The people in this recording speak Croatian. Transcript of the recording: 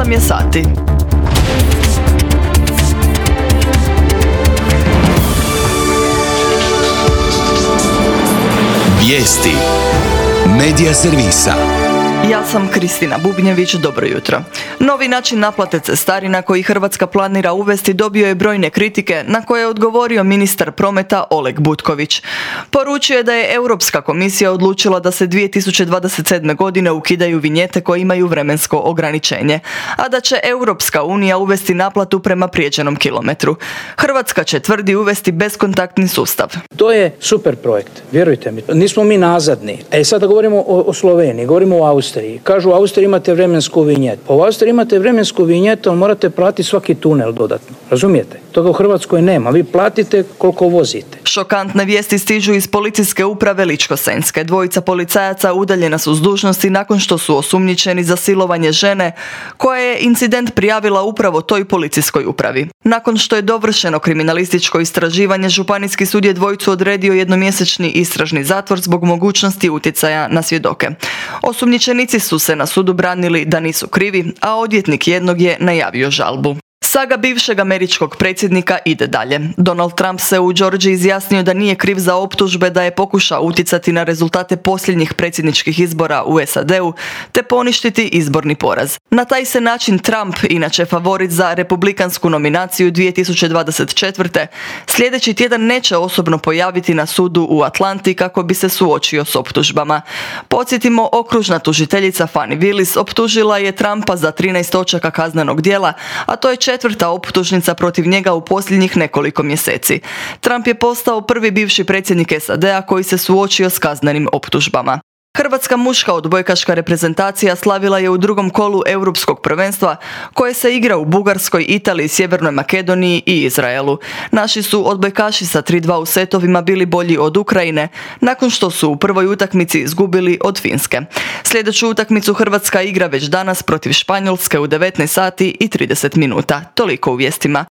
8 je sati. Vijesti Medija servisa. Ja sam Kristina Bubnjević, dobro jutro. Novi način naplate cestarina koji Hrvatska planira uvesti dobio je brojne kritike na koje je odgovorio ministar prometa Oleg Butković. Poručio je da je Europska komisija odlučila da se 2027. godine ukidaju vinjete koje imaju vremensko ograničenje, a da će Europska unija uvesti naplatu prema prijeđenom kilometru. Hrvatska će, tvrdi, uvesti beskontaktni sustav. To je super projekt, vjerujte mi. Nismo mi nazadni. Sada govorimo o Sloveniji, govorimo o Austriji. Kažu u Austriji imate vremensku vinjetu. Pa u Austriji imate vremensku vinjetu, ali morate platiti svaki tunel dodatno. Razumijete? Toga u Hrvatskoj nema. Vi platite koliko vozite. Šokantne vijesti stižu iz policijske uprave Ličko-senjske. Dvojica policajaca udaljena su s dužnosti nakon što su osumnjičeni za silovanje žene koja je incident prijavila upravo toj policijskoj upravi. Nakon što je dovršeno kriminalističko istraživanje, Županijski sud je dvojicu odredio jednomjesečni istražni zatvor zbog mogućnosti utjecaja na svjedoke. Osumnjičenici su se na sudu branili da nisu krivi, a odvjetnik jednog je najavio žalbu. Saga bivšeg američkog predsjednika ide dalje. Donald Trump se u Georgiji izjasnio da nije kriv za optužbe da je pokušao utjecati na rezultate posljednjih predsjedničkih izbora u SAD-u te poništiti izborni poraz. Na taj se način Trump, inače favorit za republikansku nominaciju 2024. sljedeći tjedan neće osobno pojaviti na sudu u Atlanti kako bi se suočio s optužbama. Podsjetimo, okružna tužiteljica Fani Willis optužila je Trumpa za 13 točaka kaznenog djela, a to je četvrta optužnica protiv njega u posljednjih nekoliko mjeseci. Trump je postao prvi bivši predsjednik SAD-a koji se suočio s kaznenim optužbama. Hrvatska muška odbojkaška reprezentacija slavila je u drugom kolu Europskog prvenstva koje se igra u Bugarskoj, Italiji, Sjevernoj Makedoniji i Izraelu. Naši su odbojkaši sa 3:2 u setovima bili bolji od Ukrajine nakon što su u prvoj utakmici izgubili od Finske. Sljedeću utakmicu Hrvatska igra već danas protiv Španjolske u 19 sati i 30 minuta. Toliko u vijestima.